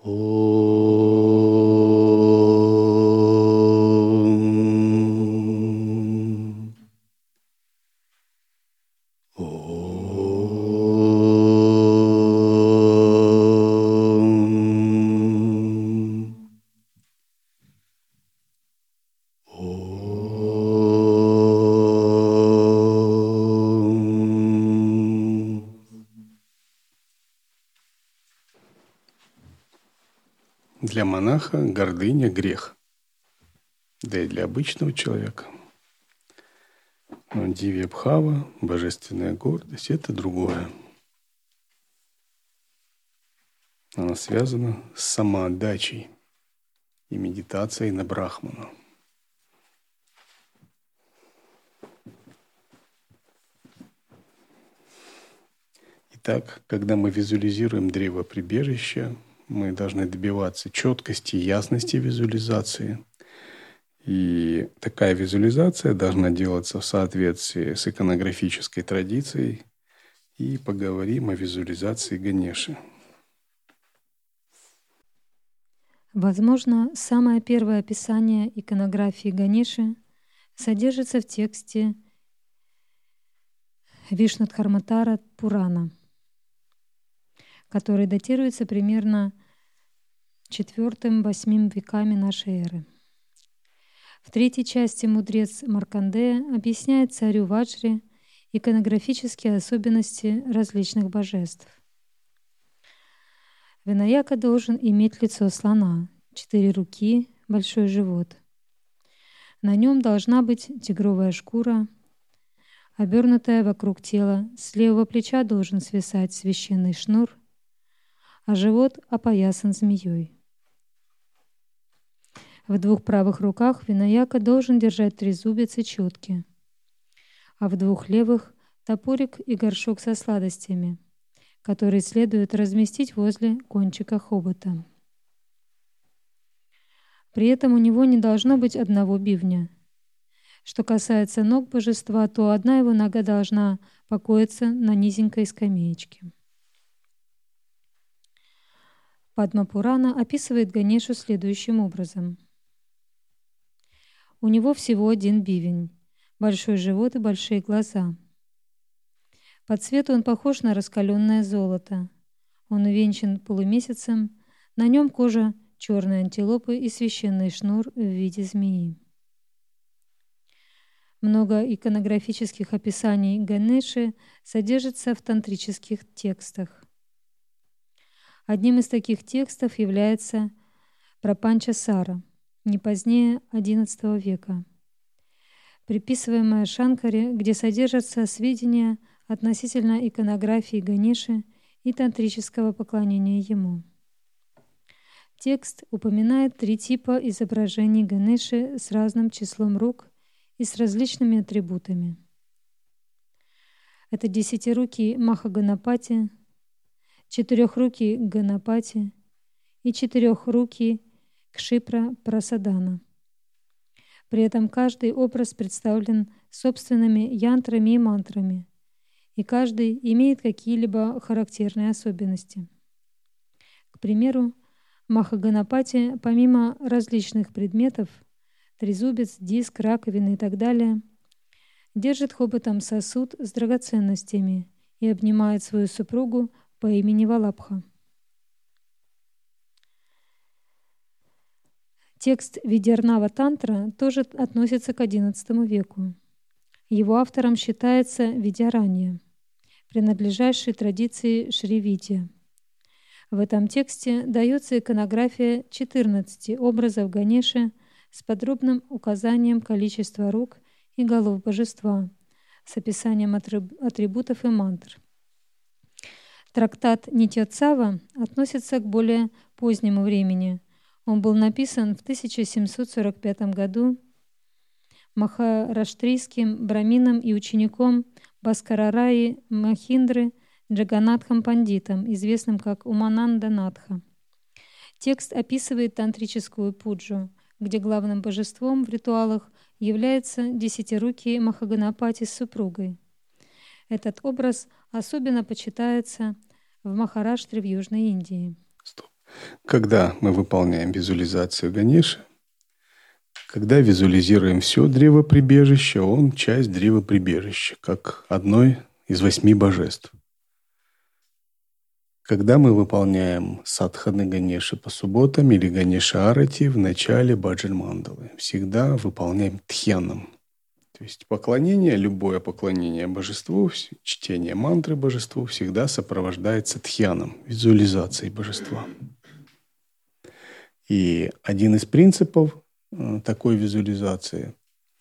Для монаха гордыня – грех, да и для обычного человека. Но дивья-бхава, божественная гордость – это другое. Она связана с самоотдачей и медитацией на Брахмана. Итак, когда мы визуализируем древо прибежища, мы должны добиваться четкости и ясности визуализации. И такая визуализация должна делаться в соответствии с иконографической традицией. И поговорим о визуализации Ганеши. Возможно, самое первое описание иконографии Ганеши содержится в тексте Вишнудхарматара Пурана, который датируется примерно IV-VIII веками нашей эры. В третьей части мудрец Маркандея объясняет царю Ваджре иконографические особенности различных божеств. Винаяка должен иметь лицо слона, 4 руки, большой живот. На нем должна быть тигровая шкура, обернутая вокруг тела. С левого плеча должен свисать священный шнур, а живот опоясан змеей. В 2 правых руках Винаяка должен держать трезубец и четки, а в 2 левых — топорик и горшок со сладостями, которые следует разместить возле кончика хобота. При этом у него не должно быть одного бивня. Что касается ног божества, то одна его нога должна покоиться на низенькой скамеечке. Падма-пурана описывает Ганешу следующим образом. У него всего 1 бивень, большой живот и большие глаза. По цвету он похож на раскаленное золото. Он увенчан полумесяцем, на нем кожа черной антилопы и священный шнур в виде змеи. Много иконографических описаний Ганеши содержится в тантрических текстах. Одним из таких текстов является Прапанча-сара, не позднее XI века, приписываемая Шанкаре, где содержатся сведения относительно иконографии Ганеши и тантрического поклонения ему. Текст упоминает 3 типа изображений Ганеши с разным числом рук и с различными атрибутами. Это 10-рукий Маха-ганапати, 4-рукий Ганапати и 4-рукий Кшипра-прасадана. При этом каждый образ представлен собственными янтрами и мантрами, и каждый имеет какие-либо характерные особенности. К примеру, Маха-ганапати, помимо различных предметов, трезубец, диск, раковина и так далее, держит хоботом сосуд с драгоценностями и обнимает свою супругу по имени Валабха. Текст Видярнава Тантра тоже относится к XI веку. Его автором считается Видяранья, принадлежащий традиции Шри-Видья. В этом тексте дается иконография 14 образов Ганеши с подробным указанием количества рук и голов божества, с описанием атрибутов и мантр. Трактат Нитьоцава относится к более позднему времени. Он был написан в 1745 году махараштрийским брамином и учеником Баскарараи Махиндры Джаганатхом Пандитом, известным как Умананда Надха. Текст описывает тантрическую пуджу, где главным божеством в ритуалах является 10-рукий Махаганапати с супругой. Этот образ особенно почитается в Махараштре в Южной Индии. Когда мы выполняем визуализацию Ганеши, когда визуализируем все древоприбежище, он часть древоприбежища, как одной из 8 божеств. Когда мы выполняем садханы Ганеши по субботам или Ганеша Арати в начале баджан мандалы, всегда выполняем тхьяном. То есть поклонение, любое поклонение божеству, чтение мантры божеству всегда сопровождается тхьяном, визуализацией божества. И один из принципов такой визуализации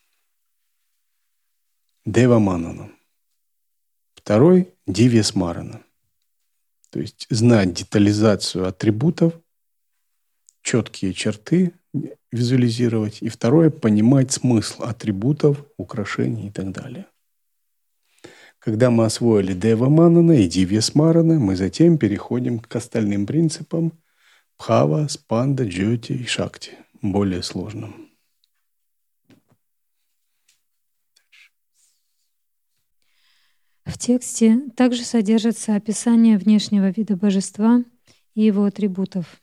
– дева-манана. Второй – дивья-смарана. То есть знать детализацию атрибутов, четкие черты визуализировать. И второе – понимать смысл атрибутов, украшений и так далее. Когда мы освоили дева-манана и дивья-смарана, мы затем переходим к остальным принципам бхава, спанда, джьоти и шакти, более сложным. В тексте также содержится описание внешнего вида божества и его атрибутов.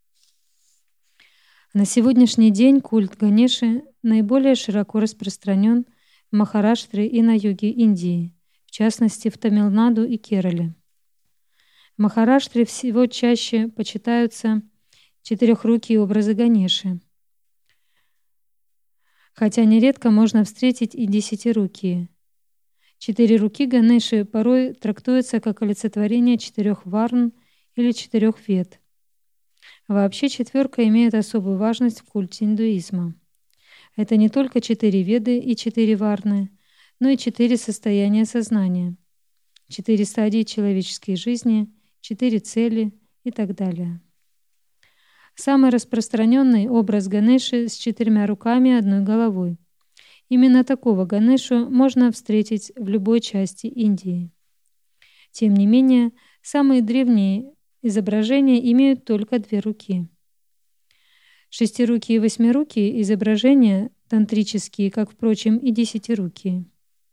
На сегодняшний день культ Ганеши наиболее широко распространен в Махараштре и на юге Индии, в частности в Тамилнаду и Керале. В Махараштре всего чаще почитаются четырехрукие образы Ганеши, хотя нередко можно встретить и десятирукие. 4 руки Ганеши порой трактуются как олицетворение 4 варн или 4 вед. Вообще 4 имеет особую важность в культе индуизма. Это не только 4 веды и 4 варны, но и 4 состояния сознания, 4 стадии человеческой жизни, 4 цели и так далее. Самый распространенный образ Ганеши с 4 руками и 1 головой. Именно такого Ганешу можно встретить в любой части Индии. Тем не менее, самые древние изображения имеют только 2 руки. 6-рукие и 8-рукие изображения тантрические, как, впрочем, и 10-рукие.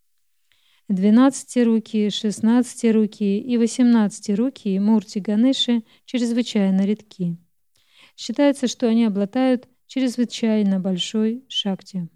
12-рукие, 16-рукие и 18-рукие мурти Ганеши чрезвычайно редки. Считается, что они обладают чрезвычайно большой шакти.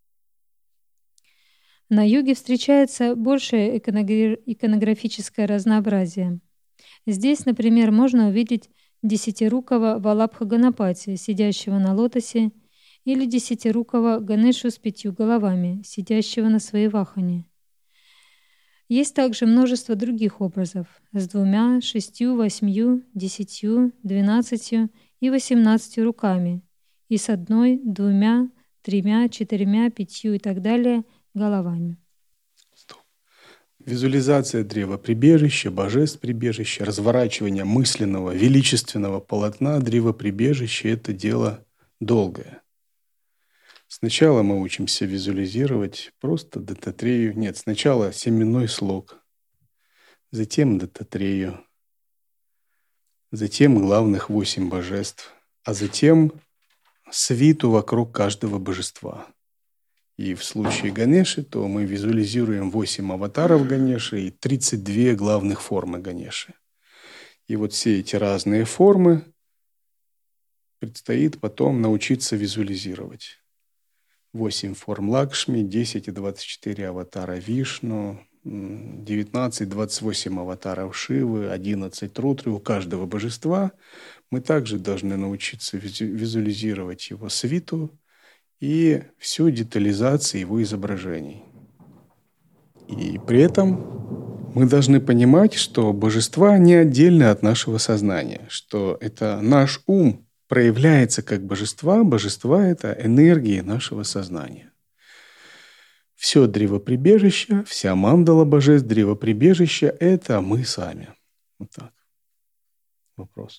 На юге встречается большее иконографическое разнообразие. Здесь, например, можно увидеть 10-рукого Валабха Ганапати, сидящего на лотосе, или 10-рукого Ганешу с 5 головами, сидящего на своей вахане. Есть также множество других образов с 2, 6, 8, 10, 12 и 18 руками, и с 1, 2, 3, 4, 5 и так далее головами. Визуализация древоприбежища, божеств прибежища, разворачивание мысленного, величественного полотна древоприбежища – это дело долгое. Сначала мы учимся визуализировать просто Даттатрею. Нет, сначала семенной слог, затем Даттатрею, затем главных 8 божеств, а затем свиту вокруг каждого божества. И в случае Ганеши, то мы визуализируем 8 аватаров Ганеши и 32 главных формы Ганеши. И вот все эти разные формы предстоит потом научиться визуализировать. 8 форм Лакшми, 10 и 24 аватара Вишну, 19, 28 аватаров Шивы, 11 Рудры у каждого божества. Мы также должны научиться визуализировать его свиту и всю детализацию его изображений. И при этом мы должны понимать, что божества не отдельны от нашего сознания, что это наш ум проявляется как божества. Божества – это энергии нашего сознания. Все древоприбежище, вся мандала божеств древоприбежища – это мы сами. Вот так. Вопрос.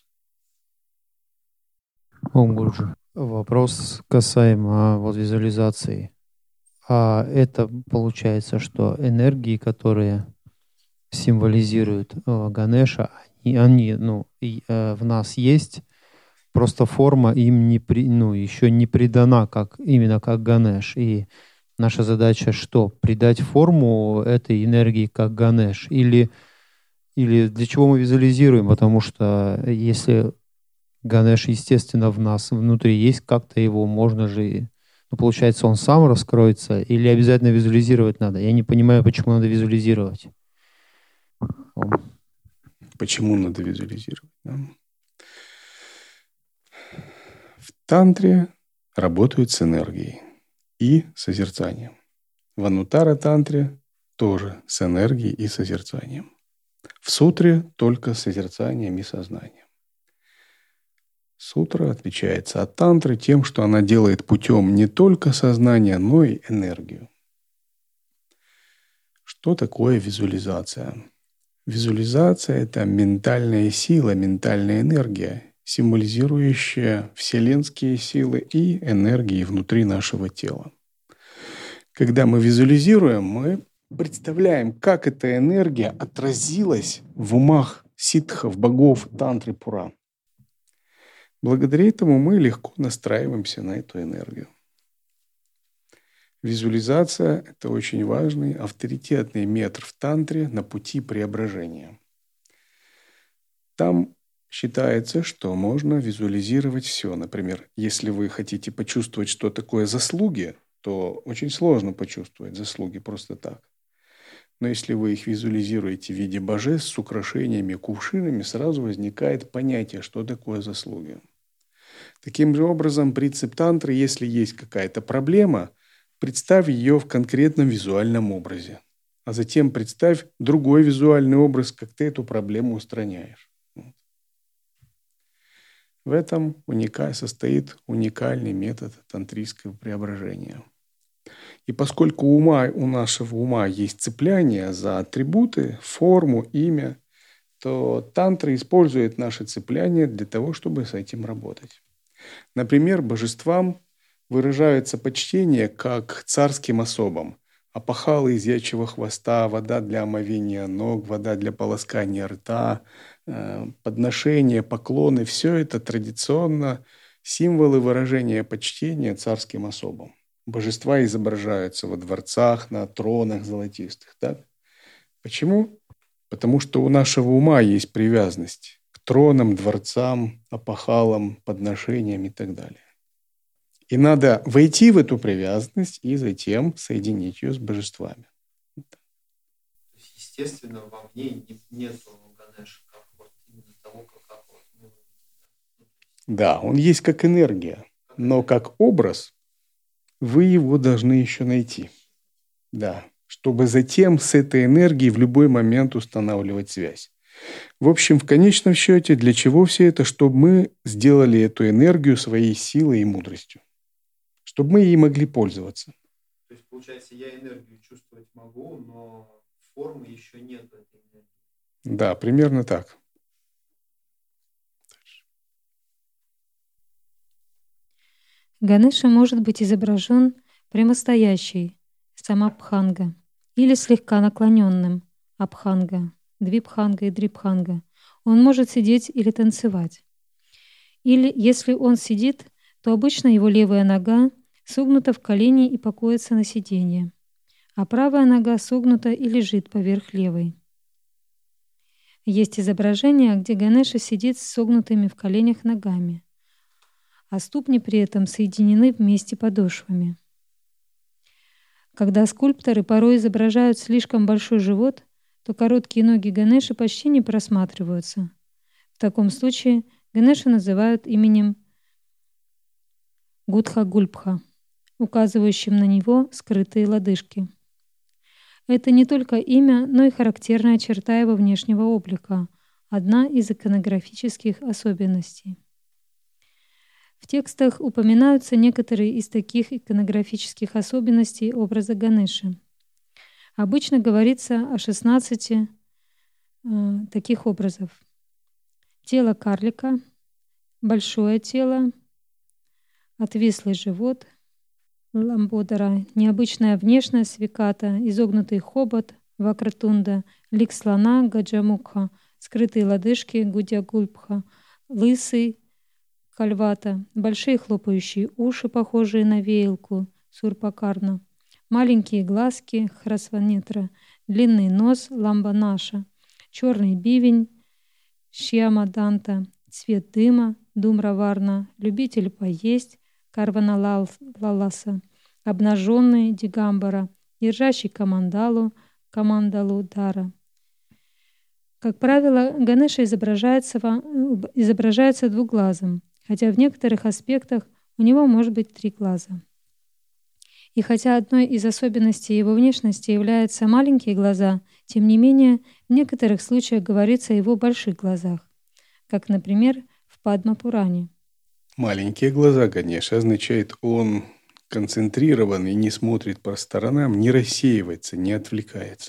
Ом Гуруджи. Вопрос касаемо визуализации. А это получается, что энергии, которые символизируют Ганеша, они в нас есть, просто форма им еще не придана именно как Ганеш. И наша задача что? Придать форму этой энергии как Ганеш? Или для чего мы визуализируем? Потому что если Ганеш, естественно, в нас внутри есть, как-то его можно же... Ну, получается, он сам раскроется или обязательно визуализировать надо? Я не понимаю, почему надо визуализировать. Почему надо визуализировать? Да? В тантре работают с энергией и созерцанием. В анутара-тантре тоже с энергией и созерцанием. В сутре только с созерцанием и сознанием. Сутра отличается от тантры тем, что она делает путем не только сознания, но и энергию. Что такое визуализация? Визуализация – это ментальная сила, ментальная энергия, символизирующая вселенские силы и энергии внутри нашего тела. Когда мы визуализируем, мы представляем, как эта энергия отразилась в умах ситхов, богов тантры Пура. Благодаря этому мы легко настраиваемся на эту энергию. Визуализация – это очень важный, авторитетный метод в тантре на пути преображения. Там считается, что можно визуализировать все. Например, если вы хотите почувствовать, что такое заслуги, то очень сложно почувствовать заслуги просто так. Но если вы их визуализируете в виде божеств с украшениями, кувшинами, сразу возникает понятие, что такое заслуги. Таким же образом, принцип тантры, если есть какая-то проблема, представь ее в конкретном визуальном образе. А затем представь другой визуальный образ, как ты эту проблему устраняешь. В этом состоит уникальный метод тантрийского преображения. И поскольку у нашего ума есть цепляние за атрибуты, форму, имя, то тантра использует наше цепляние для того, чтобы с этим работать. Например, божествам выражается почтение как царским особам. Опахалы из ячьего хвоста, вода для омовения ног, вода для полоскания рта, подношения, поклоны – все это традиционно символы выражения почтения царским особам. Божества изображаются во дворцах, на тронах золотистых. Так? Почему? Потому что у нашего ума есть привязанность к тронам, дворцам, опахалам, подношениям и так далее. И надо войти в эту привязанность и затем соединить ее с божествами. То есть, естественно, во мне нет Ганеша, как вот именно того, как вот мы видим. Да, он есть как энергия, но как образ вы его должны еще найти. Да, чтобы затем с этой энергией в любой момент устанавливать связь. В общем, в конечном счете, для чего все это? Чтобы мы сделали эту энергию своей силой и мудростью. Чтобы мы ей могли пользоваться. То есть, получается, я энергию чувствовать могу, но формы еще нет этой энергии. Да, примерно так. Ганеша может быть изображен прямостоящий, самабханга, или слегка наклоненным, абханга, двибханга и дрибханга. Он может сидеть или танцевать. Или, если он сидит, то обычно его левая нога согнута в колени и покоится на сиденье, а правая нога согнута и лежит поверх левой. Есть изображение, где Ганеша сидит с согнутыми в коленях ногами, а ступни при этом соединены вместе подошвами. Когда скульпторы порой изображают слишком большой живот, то короткие ноги Ганеши почти не просматриваются. В таком случае Ганешу называют именем Гудха-Гульбха, указывающим на него скрытые лодыжки. Это не только имя, но и характерная черта его внешнего облика, одна из иконографических особенностей. В текстах упоминаются некоторые из таких иконографических особенностей образа Ганеши. Обычно говорится о 16 таких образов. Тело карлика, большое тело, отвислый живот, ламбодара, необычная внешность виката, изогнутый хобот, вакратунда, лик слона, гаджамукха, скрытые лодыжки, гудягульбха, лысый, кальвата, большие хлопающие уши, похожие на веялку, сурпакарна, маленькие глазки, храсванетра, длинный нос, ламбанаша, черный бивень, шьямаданта, цвет дыма, думраварна, любитель поесть, карваналаласа, обнаженный, дигамбара, держащий камандалу, камандалу дара. Как правило, Ганеша изображается двуглазым, хотя в некоторых аспектах у него может быть 3 глаза. И хотя одной из особенностей его внешности являются маленькие глаза, тем не менее, в некоторых случаях говорится о его больших глазах, как, например, в Падма-Пуране. Маленькие глаза Ганеши означает, он концентрирован и не смотрит по сторонам, не рассеивается, не отвлекается.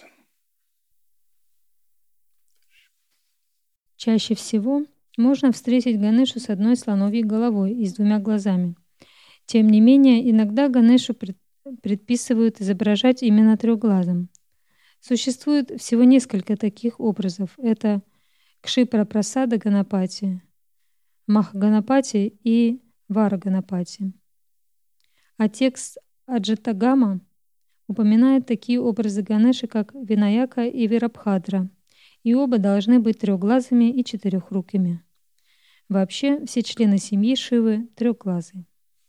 Чаще всего можно встретить Ганешу с одной слоновьей головой и с 2 глазами. Тем не менее, иногда Ганешу предписывают изображать именно трехглазым. Существует всего несколько таких образов. Это Кшипра-прасада Ганапати, Маха-Ганапати и Вара-Ганапати. А текст Аджатагама упоминает такие образы Ганеши, как Винаяка и Вирабхадра, и оба должны быть трехглазыми и четырехрукими. Вообще, все члены семьи Шивы трехглазые.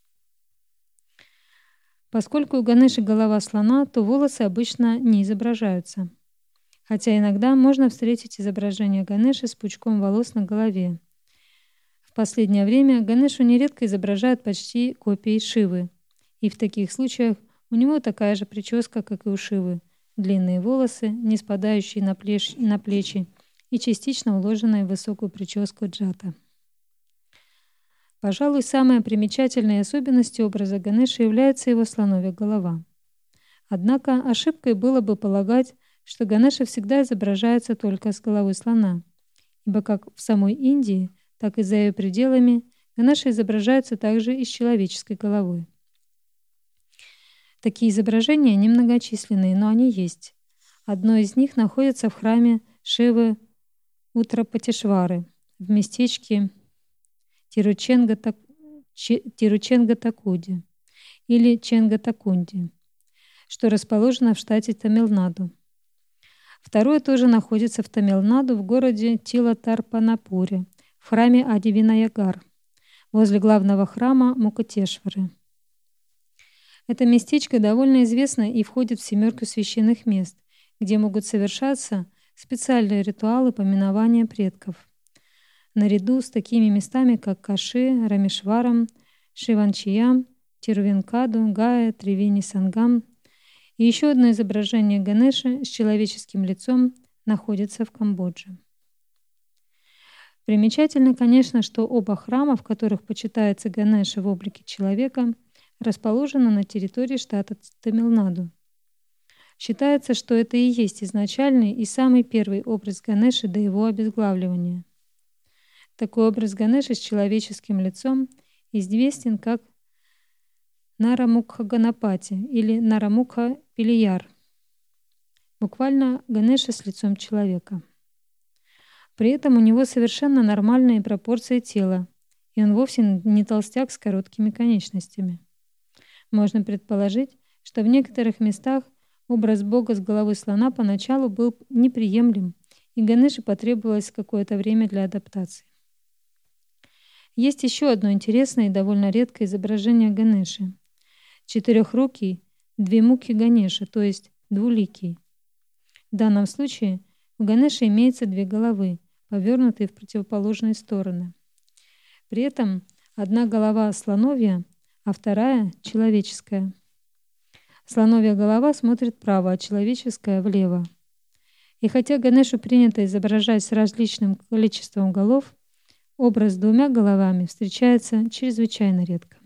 Поскольку у Ганеши голова слона, то волосы обычно не изображаются. Хотя иногда можно встретить изображение Ганеши с пучком волос на голове. В последнее время Ганешу нередко изображают почти копией Шивы. И в таких случаях у него такая же прическа, как и у Шивы. Длинные волосы, не спадающие на плечи и частично уложенные в высокую прическу джата. Пожалуй, самой примечательной особенностью образа Ганеши является его слоновья голова. Однако ошибкой было бы полагать, что Ганеша всегда изображается только с головой слона, ибо как в самой Индии, так и за ее пределами Ганеша изображается также и с человеческой головой. Такие изображения немногочисленные, но они есть. Одно из них находится в храме Шивы Утрапатишвары в местечке Тирученгатакуди или Ченгатакунди, что расположено в штате Тамилнаду. Второе тоже находится в Тамилнаду в городе Тилатарпанапуре, в храме Ади-Винаягар, возле главного храма Мукатешвары. Это местечко довольно известно и входит в 7 священных мест, где могут совершаться специальные ритуалы поминования предков. Наряду с такими местами, как Каши, Рамешварам, Шиванчиям, Тирувенкаду, Гая, Тривини Сангам. И еще одно изображение Ганеши с человеческим лицом находится в Камбодже. Примечательно, конечно, что оба храма, в которых почитается Ганеша в облике человека, расположены на территории штата Тамилнаду. Считается, что это и есть изначальный и самый первый образ Ганеши до его обезглавливания. Такой образ Ганеши с человеческим лицом известен как Нарамукха Ганапати или Нарамукха Пилияр, буквально Ганеша с лицом человека. При этом у него совершенно нормальные пропорции тела, и он вовсе не толстяк с короткими конечностями. Можно предположить, что в некоторых местах образ Бога с головой слона поначалу был неприемлем, и Ганеше потребовалось какое-то время для адаптации. Есть еще одно интересное и довольно редкое изображение Ганеши. Четырехрукий двимукхи Ганеша, то есть двуликий. В данном случае у Ганеши имеется 2 головы, повернутые в противоположные стороны. При этом одна голова слоновья, а вторая — человеческая. Слоновья голова смотрит вправо, а человеческая — влево. И хотя Ганешу принято изображать с различным количеством голов, образ с 2 головами встречается чрезвычайно редко.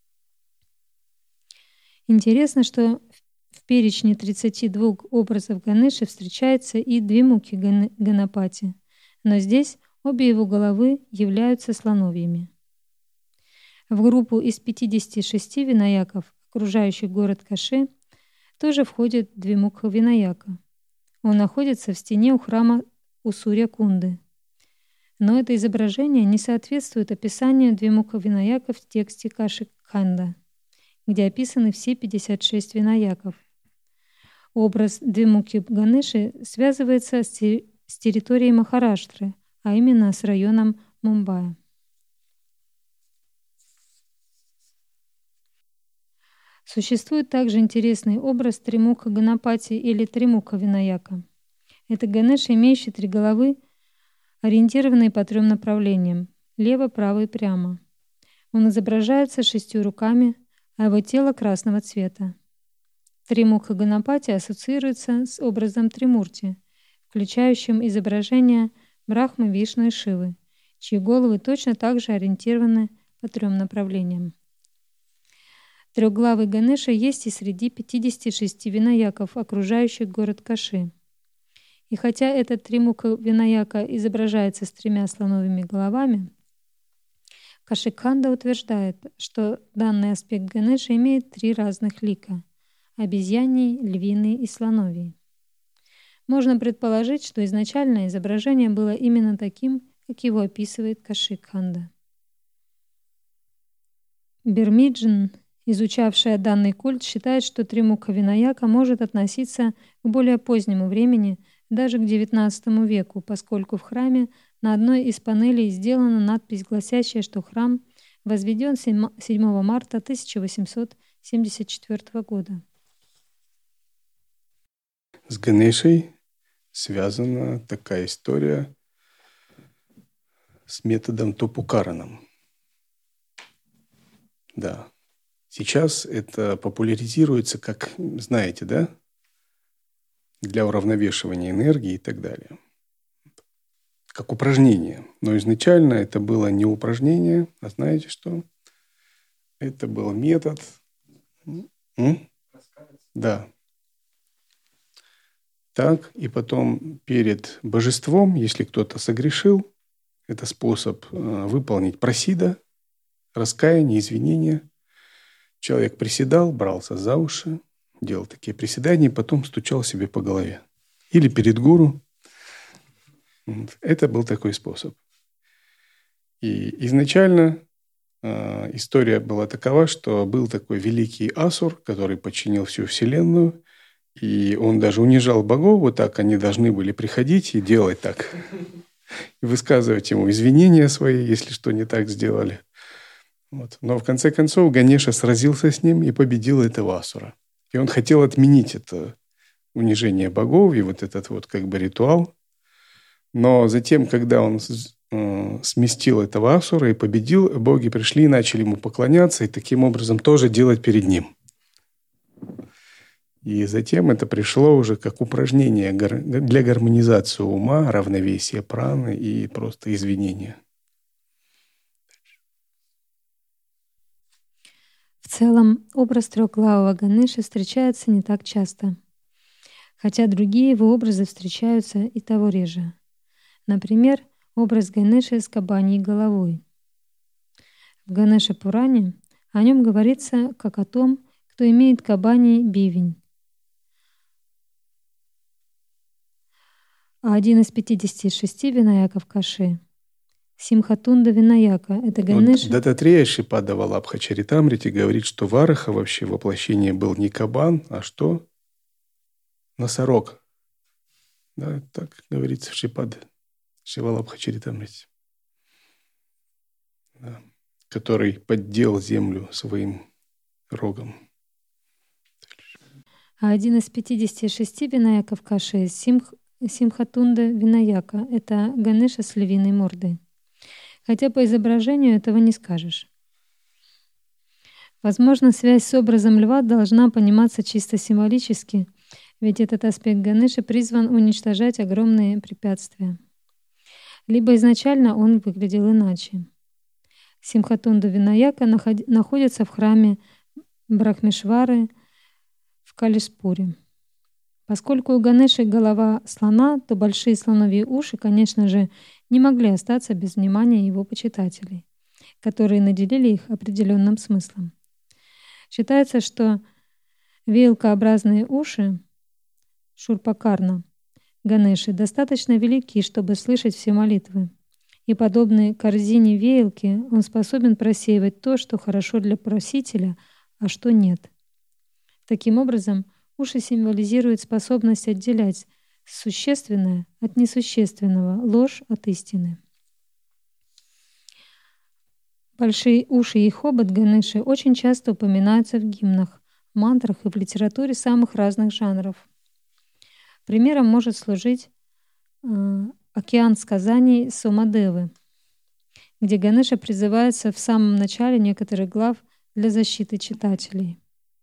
Интересно, что в перечне 32 образов Ганеши встречается и двимукхи Ганапати, но здесь обе его головы являются слоновьими. В группу из 56 винаяков, окружающих город Каши, тоже входит двимукха Винаяка. Он находится в стене у храма Усурья-Кунды. Но это изображение не соответствует описанию двимукха Винаяка в тексте Каши-Кханда, где описаны все 56 винаяков. Образ двимукхи Ганеши связывается с территорией Махараштры, а именно с районом Мумбаи. Существует также интересный образ Тримукха Ганапати или Тримукха Винаяка. Это Ганеша, имеющий 3 головы, ориентированные по 3 направлениям — лево, право и прямо. Он изображается 6 руками, а его тело красного цвета. Тримукха Ганапати ассоциируется с образом Тримурти, включающим изображение Брахмы, Вишну и Шивы, чьи головы точно так же ориентированы по 3 направлениям. Трехглавый Ганеша есть и среди 56 винаяков, окружающих город Каши. И хотя этот Тримукха Винаяка изображается с 3 слоновыми головами, Кашикханда утверждает, что данный аспект Ганеши имеет 3 разных лика — обезьяний, львиный и слоновий. Можно предположить, что изначально изображение было именно таким, как его описывает Кашикханда. Бермиджан, изучавшая данный культ, считает, что Тримукха Винаяка может относиться к более позднему времени, даже к XIX веку, поскольку в храме на одной из панелей сделана надпись, гласящая, что храм возведен 7 марта 1874 года. С Ганешей связана такая история с методом Топукараном. Да. Сейчас это популяризируется, как знаете, да? Для уравновешивания энергии и так далее. Как упражнение. Но изначально это было не упражнение, а знаете что? Это был метод. Да. Так, и потом перед божеством, если кто-то согрешил, это способ выполнить прасида, раскаяние, извинения. Человек приседал, брался за уши, делал такие приседания, потом стучал себе по голове. Или перед гуру. Это был такой способ. И изначально история была такова, что был такой великий асур, который подчинил всю Вселенную, и он даже унижал богов, вот так они должны были приходить и делать так. И высказывать ему извинения свои, если что не так сделали. Вот. Но в конце концов Ганеша сразился с ним и победил этого асура. И он хотел отменить это унижение богов и вот этот вот как бы ритуал. Но затем, когда он сместил этого асура и победил, боги пришли и начали ему поклоняться, и таким образом тоже делать перед ним. И затем это пришло уже как упражнение для гармонизации ума, равновесия праны и просто извинения. В целом, образ трехглавого Ганеши встречается не так часто, хотя другие его образы встречаются и того реже. Например, образ Ганеши с кабаньей головой. В Ганеша-Пуране о нем говорится как о том, кто имеет кабаний бивень. А один из 56 винаяков Каши — Симхатунда Винаяка. Это Ганеша. Вот Дататрея Шрипада Валабха-Чаритамрите говорит, что Вараха вообще воплощение был не кабан, а что? Носорог. Да, так говорится в Шрипаде Валабха-Чаритамрите. Да. Который поддел землю своим рогом. А один из 56 винаяков Каши — Симхатунда Винаяка. Это Ганеша с львиной мордой. Хотя по изображению этого не скажешь. Возможно, связь с образом льва должна пониматься чисто символически, ведь этот аспект Ганеши призван уничтожать огромные препятствия. Либо изначально он выглядел иначе. Симхатунда Винаяка находится в храме Брахмешвары в Калишпуре. Поскольку у Ганеши голова слона, то большие слоновьи уши, конечно же, не могли остаться без внимания его почитателей, которые наделили их определенным смыслом. Считается, что веялкообразные уши Шурпакарна Ганеши достаточно велики, чтобы слышать все молитвы. И подобный корзине веялки он способен просеивать то, что хорошо для просителя, а что нет. Таким образом, уши символизируют способность отделять существенное от несущественного, ложь от истины. Большие уши и хобот Ганеши очень часто упоминаются в гимнах, мантрах и в литературе самых разных жанров. Примером может служить «Океан сказаний» Сомадевы, где Ганеша призывается в самом начале некоторых глав для защиты читателей.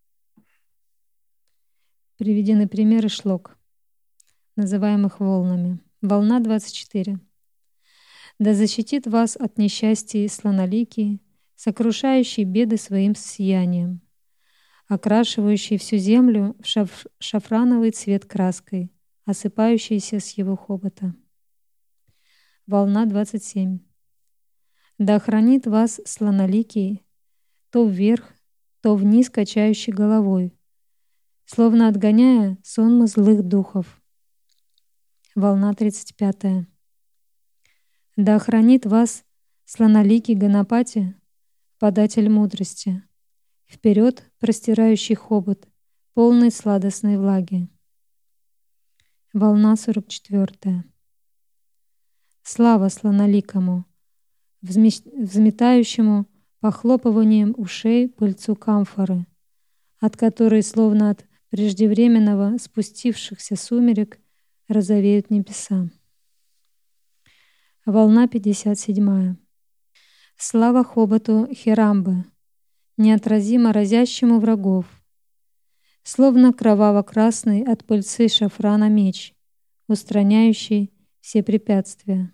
Приведены примеры шлок, называемых волнами. Волна 24. «Да защитит вас от несчастий слоноликий, сокрушающий беды своим сиянием, окрашивающий всю землю в шафрановый цвет краской, осыпающийся с его хобота». Волна 27. «Да охранит вас слоноликий, то вверх, то вниз качающий головой, словно отгоняя сонмы злых духов». Волна 35. «Да охранит вас слоноликий Ганапати, податель мудрости, вперед простирающий хобот, полный сладостной влаги». Волна 44. «Слава слоноликому, взметающему похлопыванием ушей пыльцу камфоры, от которой, словно от преждевременного спустившихся сумерек, розовеют небеса». Волна 57. «Слава хоботу Хирамбы, неотразимо разящему врагов, словно кроваво-красный от пыльцы шафрана меч, устраняющий все препятствия».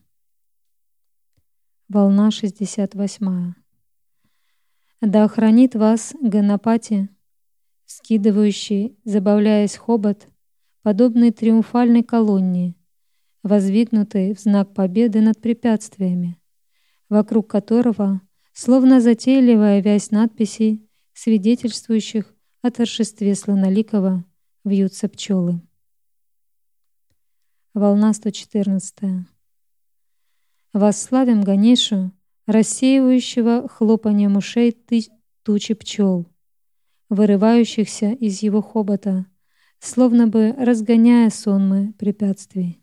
Волна 68. «Да охранит вас Ганапати, вскидывающий, забавляясь хобот, подобный триумфальной колонне, воздвигнутой в знак победы над препятствиями, вокруг которого, словно затейливая вязь надписей, свидетельствующих о торжестве слоноликого, вьются пчелы». Волна 114. «Восславим Ганешу, рассеивающего хлопанием ушей тучи пчел, вырывающихся из его хобота, словно бы разгоняя сонмы препятствий».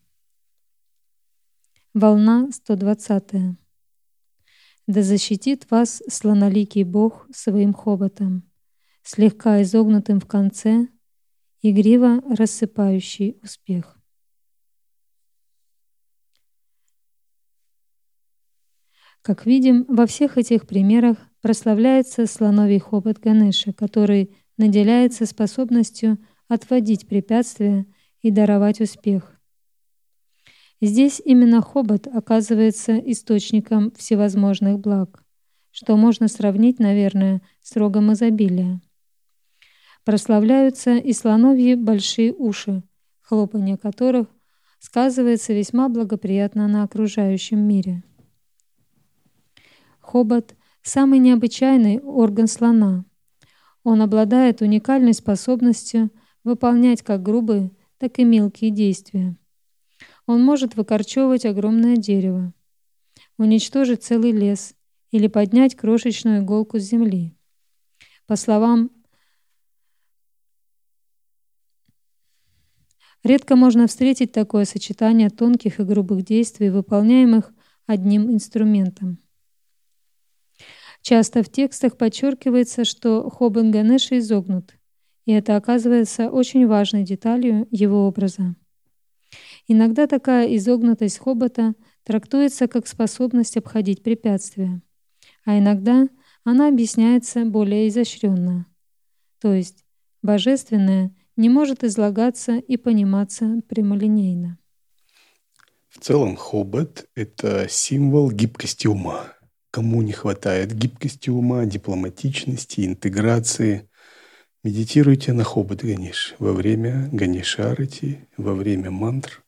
Волна 120. «Да защитит вас слоноликий Бог своим хоботом, слегка изогнутым в конце, игриво рассыпающий успех». Как видим, во всех этих примерах прославляется слоновий хобот Ганеши, который наделяется способностью отводить препятствия и даровать успех. Здесь именно хобот оказывается источником всевозможных благ, что можно сравнить, наверное, с рогом изобилия. Прославляются и слоновьи большие уши, хлопанье которых сказывается весьма благоприятно на окружающем мире. Хобот — самый необычайный орган слона. Он обладает уникальной способностью выполнять как грубые, так и мелкие действия. Он может выкорчевывать огромное дерево, уничтожить целый лес или поднять крошечную иголку с земли. По словам, редко можно встретить такое сочетание тонких и грубых действий, выполняемых одним инструментом. Часто в текстах подчеркивается, что хобот Ганеши изогнут, и это оказывается очень важной деталью его образа. Иногда такая изогнутость хобота трактуется как способность обходить препятствия, а иногда она объясняется более изощренно, то есть божественное не может излагаться и пониматься прямолинейно. В целом хобот — это символ гибкости ума. Кому не хватает гибкости ума, дипломатичности, интеграции, медитируйте на хобот Ганеш во время Ганешарати, во время мантр.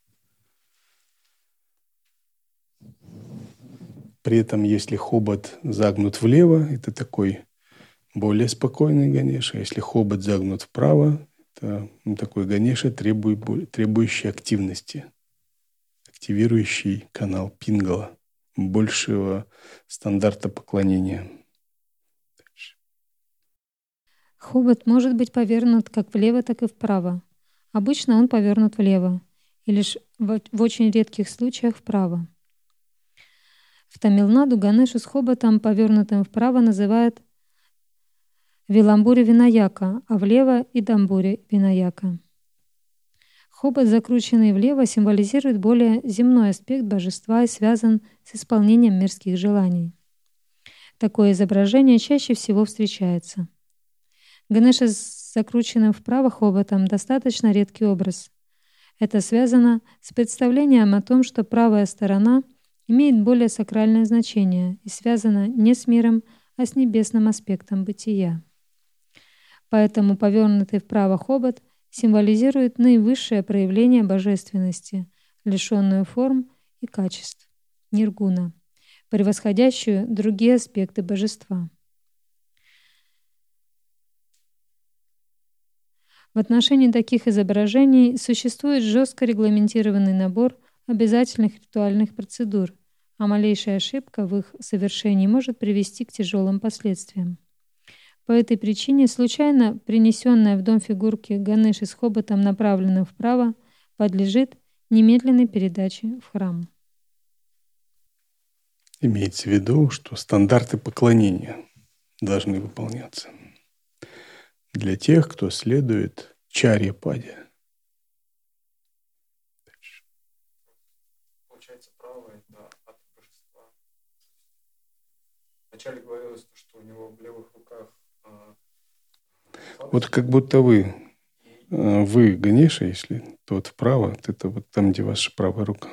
При этом, если хобот загнут влево, это такой более спокойный Ганеша. Если хобот загнут вправо, это такой Ганеша, требующий активности, активирующий канал Пингала, большего стандарта поклонения. Хобот может быть повернут как влево, так и вправо. Обычно он повернут влево, и лишь в очень редких случаях вправо. В Тамилнаду Ганешу с хоботом, повернутым вправо, называют Виламбуре Винаяка, а влево – Идамбуре Винаяка. Хобот, закрученный влево, символизирует более земной аспект божества и связан с исполнением мирских желаний. Такое изображение чаще всего встречается. Ганеша с закрученным вправо хоботом достаточно редкий образ. Это связано с представлением о том, что правая сторона имеет более сакральное значение и связана не с миром, а с небесным аспектом бытия. Поэтому повернутый вправо хобот символизирует наивысшее проявление божественности, лишенную форм и качеств, ниргуна, превосходящую другие аспекты божества. В отношении таких изображений существует жестко регламентированный набор обязательных ритуальных процедур, а малейшая ошибка в их совершении может привести к тяжелым последствиям. По этой причине случайно принесенная в дом фигурки Ганеши с хоботом, направленным вправо, подлежит немедленной передаче в храм. Имеется в виду, что стандарты поклонения должны выполняться для тех, кто следует чарья-паде. Получается, правое — это от божества. Вначале говорилось, что у него в левых руках... Вот как будто вы Ганеша, если то вот вправо, это вот там, где ваша правая рука.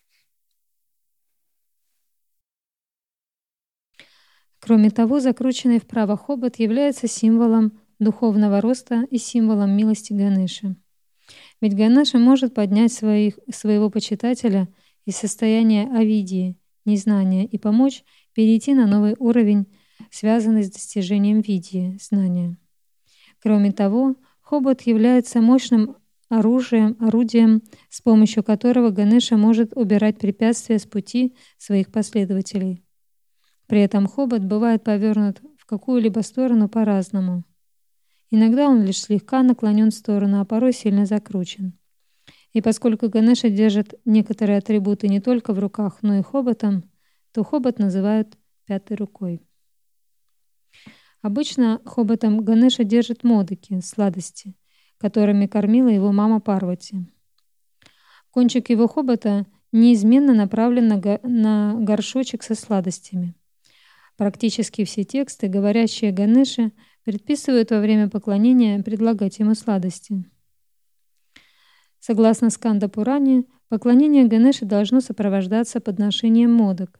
Кроме того, закрученный вправо хобот является символом духовного роста и символом милости Ганеши. Ведь Ганеша может поднять своего почитателя из состояния авидии, незнания, и помочь перейти на новый уровень, связанный с достижением видии, знания. Кроме того, хобот является мощным орудием, с помощью которого Ганеша может убирать препятствия с пути своих последователей. При этом хобот бывает повернут в какую-либо сторону по-разному. Иногда он лишь слегка наклонен в сторону, а порой сильно закручен. И поскольку Ганеша держит некоторые атрибуты не только в руках, но и хоботом, то хобот называют пятой рукой. Обычно хоботом Ганеша держит модыки, сладости, которыми кормила его мама Парвати. Кончик его хобота неизменно направлен на горшочек со сладостями. Практически все тексты, говорящие Ганеше, предписывают во время поклонения предлагать ему сладости. Согласно Сканда-Пуране, поклонение Ганеше должно сопровождаться подношением модок.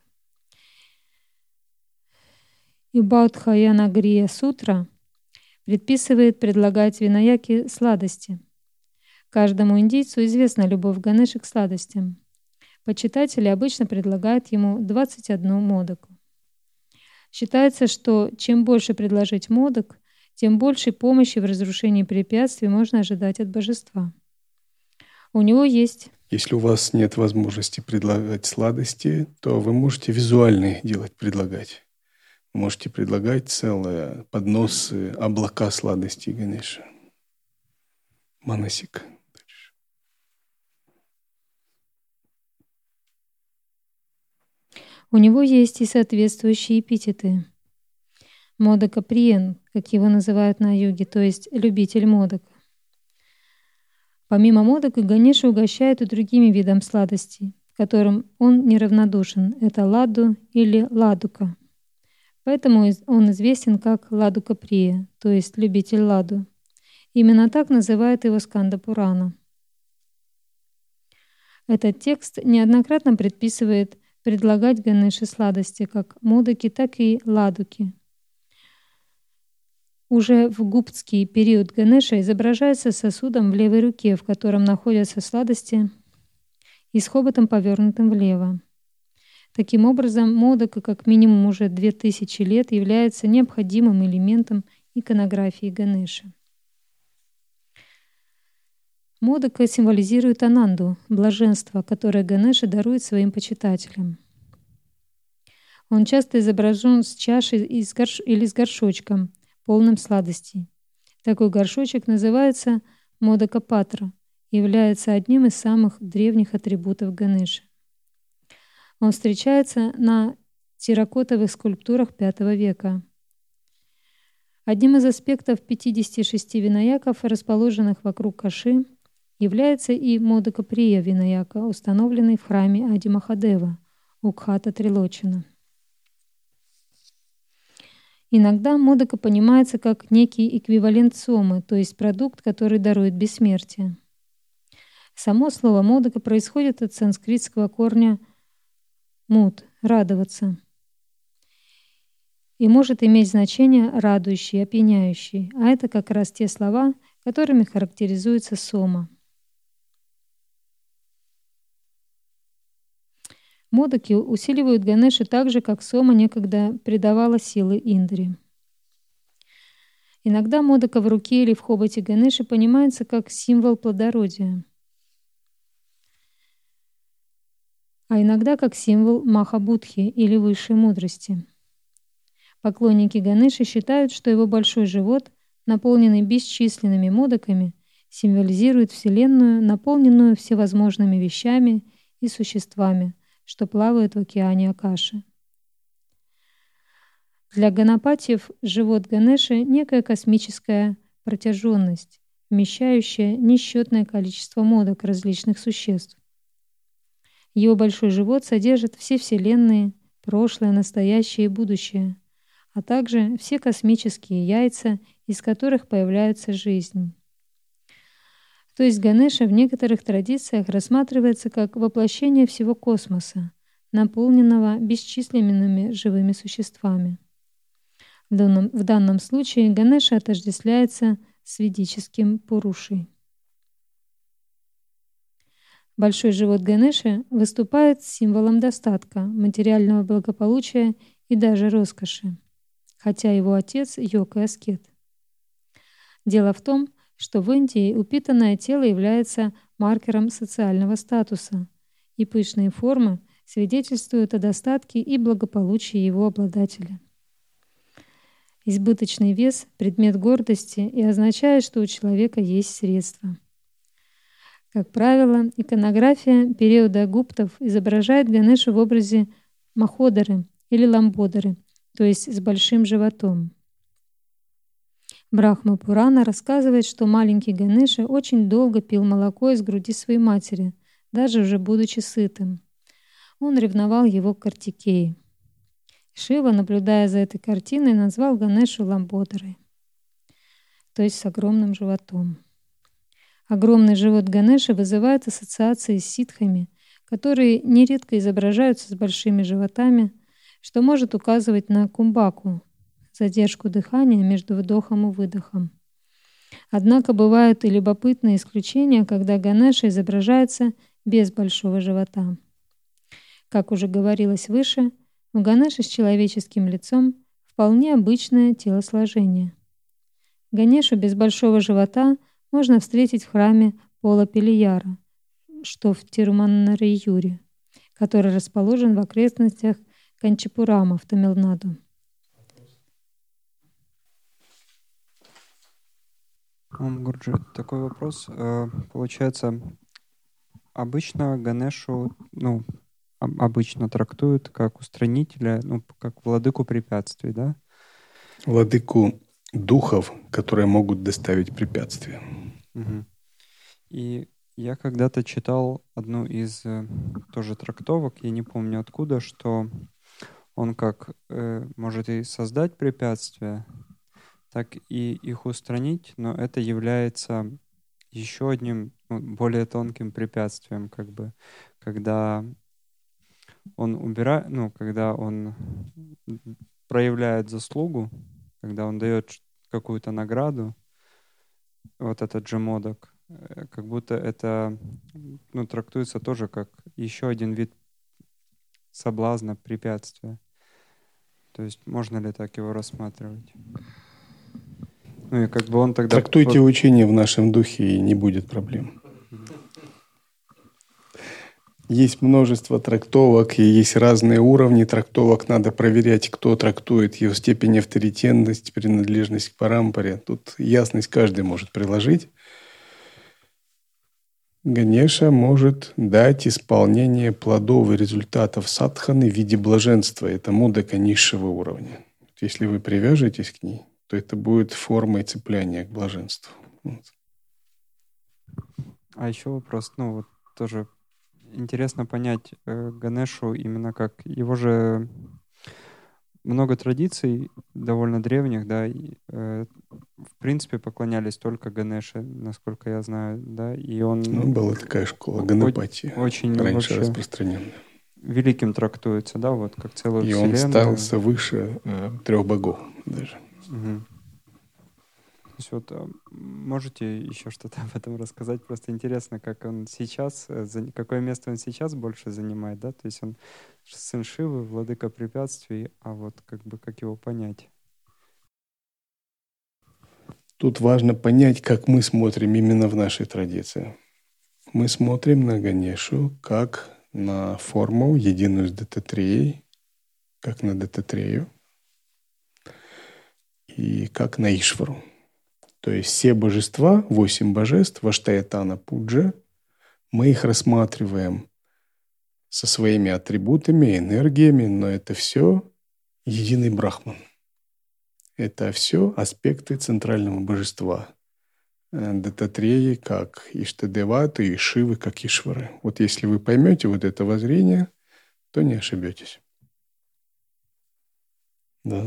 И Баудхаянагрия Сутра предписывает предлагать винаяке сладости. Каждому индийцу известна любовь Ганеши к сладостям. Почитатели обычно предлагают ему 21 модоку. Считается, что чем больше предложить модок, тем большей помощи в разрушении препятствий можно ожидать от божества. У него есть... Если у вас нет возможности предлагать сладости, то вы можете визуально их предлагать. Вы можете предлагать целые подносы, облака сладостей Ганеши. Манасик. У него есть и соответствующие эпитеты. Модака Приен, как его называют на юге, то есть любитель модок. Помимо модок, Ганеша угощает и другими видами сладостей, к которым он неравнодушен. Это ладду или ладука. Поэтому он известен как Ладука Прия, то есть любитель ладу. Именно так называет его Сканда-Пурана. Этот текст неоднократно предписывает предлагать Ганеше сладости, как модоки, так и ладуки. Уже в гуптский период Ганеша изображается сосудом в левой руке, в котором находятся сладости, и с хоботом, повернутым влево. Таким образом, модока как минимум уже 2000 лет является необходимым элементом иконографии Ганеши. Модока символизирует Ананду, блаженство, которое Ганеша дарует своим почитателям. Он часто изображен с чашей или с горшочком, полным сладостей. Такой горшочек называется Модока Патра и является одним из самых древних атрибутов Ганеши. Он встречается на терракотовых скульптурах V века. Одним из аспектов 56 винаяков, расположенных вокруг Каши, является и Модакаприя винаяка, установленный в храме Ади Махадева, Укхата Трилочина. Иногда Модака понимается как некий эквивалент сомы, то есть продукт, который дарует бессмертие. Само слово Модака происходит от санскритского корня муд — радоваться, и может иметь значение радующий, опьяняющий, а это как раз те слова, которыми характеризуется сома. Модаки усиливают Ганеши так же, как сома некогда придавала силы Индри. Иногда модака в руке или в хоботе Ганеши понимается как символ плодородия, а иногда как символ Махабудхи или высшей мудрости. Поклонники Ганеши считают, что его большой живот, наполненный бесчисленными модаками, символизирует Вселенную, наполненную всевозможными вещами и существами, что плавают в океане Акаши. Для ганапатьев живот Ганеши — некая космическая протяженность, вмещающая несчетное количество модок различных существ. Его большой живот содержит все вселенные, прошлое, настоящее и будущее, а также все космические яйца, из которых появляется жизнь. То есть Ганеша в некоторых традициях рассматривается как воплощение всего космоса, наполненного бесчисленными живыми существами. В данном случае Ганеша отождествляется с ведическим Пурушей. Большой живот Ганеши выступает символом достатка, материального благополучия и даже роскоши, хотя его отец — йог и аскет. Дело в том, что в Индии упитанное тело является маркером социального статуса, и пышные формы свидетельствуют о достатке и благополучии его обладателя. Избыточный вес — предмет гордости и означает, что у человека есть средства. Как правило, иконография периода гуптов изображает Ганешу в образе Маходары или Ламбодары, то есть с большим животом. Брахма Пурана рассказывает, что маленький Ганеша очень долго пил молоко из груди своей матери, даже уже будучи сытым. Он ревновал его к Картикее. Шива, наблюдая за этой картиной, назвал Ганешу Ламбодарой, то есть с огромным животом. Огромный живот Ганеши вызывает ассоциации с ситхами, которые нередко изображаются с большими животами, что может указывать на кумбаку — задержку дыхания между вдохом и выдохом. Однако бывают и любопытные исключения, когда Ганеша изображается без большого живота. Как уже говорилось выше, у Ганеши с человеческим лицом вполне обычное телосложение. Ганешу без большого живота можно встретить в храме Пола Пелияра, что в Тируманнариюре, который расположен в окрестностях Канчипурама в Тамилнаду. Гурджи, такой вопрос. Получается, обычно Ганешу, обычно трактуют как устранителя, как владыку препятствий, да? Владыку духов, которые могут доставить препятствия. Угу. И я когда-то читал одну из тоже трактовок, я не помню откуда, что он как может и создать препятствия, так и их устранить, но это является еще одним более тонким препятствием, как бы, когда он убирает, когда он проявляет заслугу, когда он дает какую-то награду, вот этот же модок, как будто это трактуется тоже как еще один вид соблазна, препятствия. То есть можно ли так его рассматривать? И как бы он тогда... Трактуйте учение в нашем духе, и не будет проблем. Есть множество трактовок, и есть разные уровни трактовок. Надо проверять, кто трактует, его степень авторитетности, принадлежность к парампаре. Тут ясность каждый может приложить. Ганеша может дать исполнение плодов и результатов садханы в виде блаженства. Это мудака низшего уровня. Если вы привяжетесь к ней, то это будет формой цепляния к блаженству. Вот. А еще вопрос, ну вот тоже интересно понять Ганешу именно как его же много традиций довольно древних, да, и, в принципе поклонялись только Ганеше, насколько я знаю, да, и он Была такая школа ганапати, очень раньше вообще распространенная. великим трактуется, да, вот как целую И он вселенную. ставился выше 3 богов даже. Мгм. То есть вот можете еще что-то об этом рассказать? Просто интересно, как он сейчас, какое место он сейчас больше занимает, да? То есть он сын Шивы, владыка препятствий, а вот как бы как его понять? Тут важно понять, как мы смотрим именно в нашей традиции. Мы смотрим на Ганешу как на форму, единую с Дататреей, как на Дататрею и как на Ишвару. То есть все божества, 8 божеств, Ваштаятана Пуджа, мы их рассматриваем со своими атрибутами, энергиями, но это все единый Брахман. Это все аспекты центрального божества. Дататреи как Иштадеваты и Шивы как Ишвары. Вот если вы поймете вот это воззрение, то не ошибетесь. Да.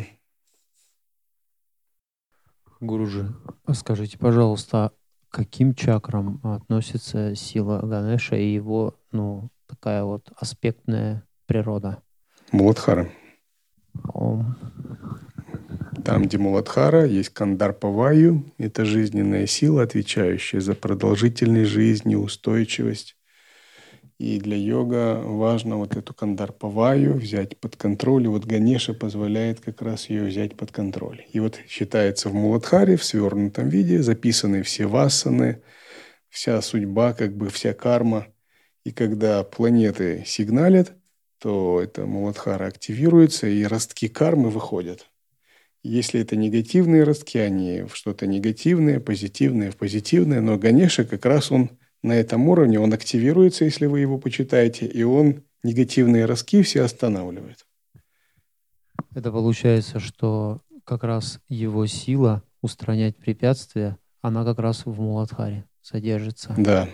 Гуруджи, скажите, пожалуйста, к каким чакрам относится сила Ганеша и его, такая вот аспектная природа? Муладхара. Ом. Там, где Муладхара, есть Кандарпа-ваю. Это жизненная сила, отвечающая за продолжительность жизни, устойчивость. И для йога важно вот эту Кандарпа-ваю взять под контроль. И вот Ганеша позволяет как раз ее взять под контроль. И вот считается в Муладхаре, в свернутом виде, записаны все вассаны, вся судьба, как бы вся карма. И когда планеты сигналят, то эта Муладхара активируется, и ростки кармы выходят. Если это негативные ростки, они в что-то негативное, позитивное в позитивное. Но Ганеша как раз он на этом уровне, он активируется, если вы его почитаете, и он негативные ростки все останавливает. Это получается, что как раз его сила устранять препятствия, она как раз в Муладхаре содержится. Да.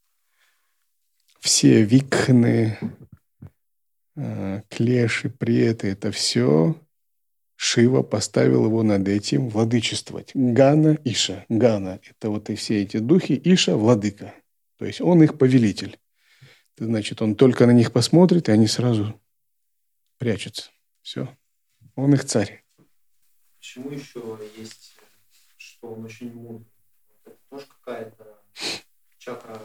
Все викхны, клеши, преты, это все Шива поставил его над этим владычествовать. Гана, Иша. Гана – это вот и все эти духи, Иша – владыка. То есть он их повелитель. Значит, он только на них посмотрит, и они сразу прячутся. Все. Он их царь. Почему еще есть, что он очень мудрый? Это тоже какая-то чакра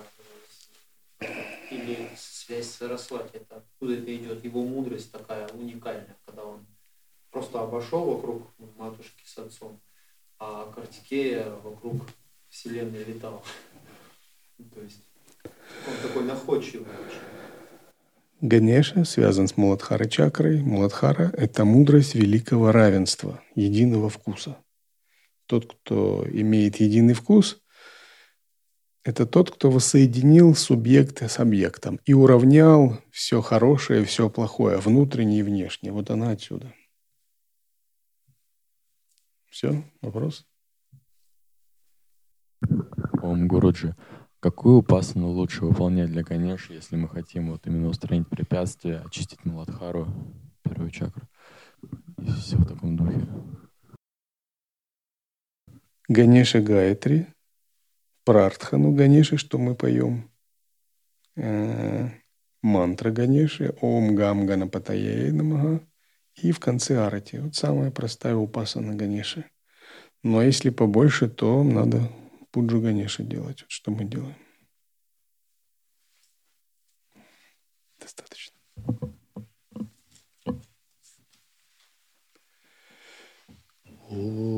или связь с Сарасвати? Это откуда это идет? Его мудрость такая уникальная, когда он просто обошел вокруг матушки с отцом, а Картикея вокруг вселенной летал. То есть он такой находчивый очень. Ганеша связан с Муладхара чакрой. Муладхара – это мудрость великого равенства, единого вкуса. Тот, кто имеет единый вкус, это тот, кто воссоединил субъекты с объектом и уравнял все хорошее, все плохое, внутреннее и внешнее. Вот она отсюда. Все? Вопрос? Ом Гуруджи, какую упасану лучше выполнять для Ганеши, если мы хотим вот именно устранить препятствия, очистить Муладхару, первую чакру, и все в таком духе? Ганеша Гаятри, Прартхану Ганеши, что мы поем, мантра Ганеши, Ом Гам Ганапатае Намага, и в конце Арати. Вот самая простая упасана Ганеши. Но если побольше, то надо пуджу Ганеши делать. Вот что мы делаем. Достаточно. О